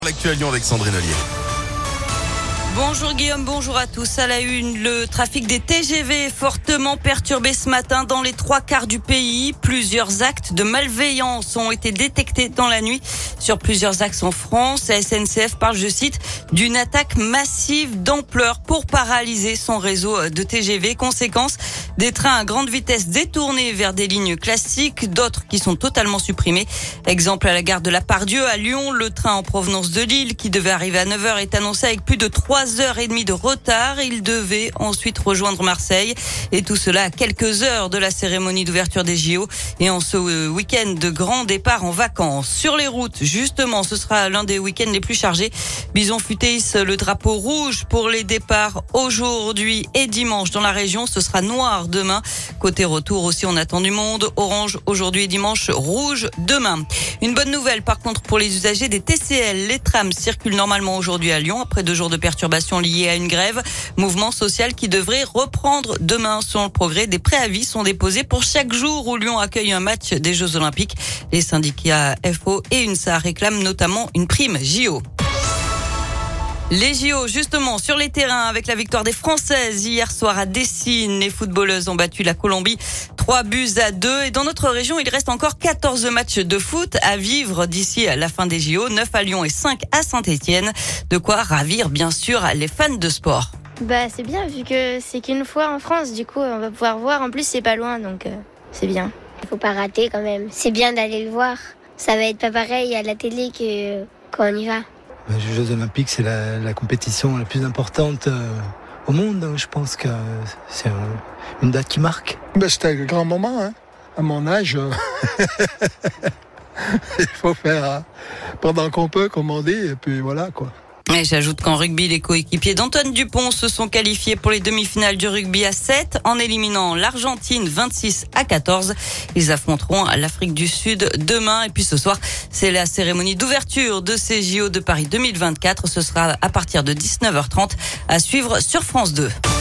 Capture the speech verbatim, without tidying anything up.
L'actu à Lyon avec Sandrine Ollier. Bonjour Guillaume, bonjour à tous. À la une, le trafic des T G V est fortement perturbé ce matin dans les trois quarts du pays. Plusieurs actes de malveillance ont été détectés dans la nuit sur plusieurs axes en France. La S N C F parle, je cite, d'une attaque massive d'ampleur pour paralyser son réseau de T G V. Conséquence, des trains à grande vitesse détournés vers des lignes classiques, d'autres qui sont totalement supprimés. Exemple à la gare de la Pardieu à Lyon, le train en provenance de Lille qui devait arriver à neuf heures est annoncé avec plus de trois heures et demie de retard. Il devait ensuite rejoindre Marseille et tout cela à quelques heures de la cérémonie d'ouverture des J O et en ce week-end de grand départ en vacances. Sur les routes, justement, ce sera l'un des week-ends les plus chargés. Bison Futé hisse le drapeau rouge pour les départs aujourd'hui et dimanche dans la région. Ce sera noir demain. Côté retour aussi, on attend du monde. Orange aujourd'hui et dimanche, rouge demain. Une bonne nouvelle par contre pour les usagers des T C L. Les trams circulent normalement aujourd'hui à Lyon après deux jours de perturbations liées à une grève. Mouvement social qui devrait reprendre demain. Selon le Progrès, des préavis sont déposés pour chaque jour où Lyon accueille un match des Jeux Olympiques. Les syndicats F O et UNSA réclament notamment une prime J O. Les J O, justement, sur les terrains, avec la victoire des Françaises hier soir à Dessines. Les footballeuses ont battu la Colombie trois buts à deux. Et dans notre région, il reste encore quatorze matchs de foot à vivre d'ici à la fin des J O. neuf à Lyon et cinq à Saint-Étienne. De quoi ravir, bien sûr, les fans de sport. Bah, c'est bien, vu que c'est qu'une fois en France. Du coup, on va pouvoir voir. En plus, c'est pas loin, donc euh, c'est bien. Il faut pas rater quand même. C'est bien d'aller le voir. Ça va être pas pareil à la télé que quand on y va. Les Jeux Olympiques, c'est la, la compétition la plus importante euh, au monde. Je pense que c'est euh, une date qui marque. Ben, c'était un grand moment. Hein. À mon âge, euh... il faut faire euh, pendant qu'on peut, comme on dit, et puis voilà quoi. Et j'ajoute qu'en rugby, les coéquipiers d'Antoine Dupont se sont qualifiés pour les demi-finales du rugby à sept en éliminant l'Argentine vingt-six à quatorze. Ils affronteront l'Afrique du Sud demain. Et puis ce soir, c'est la cérémonie d'ouverture de ces J O de Paris deux mille vingt-quatre. Ce sera à partir de dix-neuf heures trente à suivre sur France deux.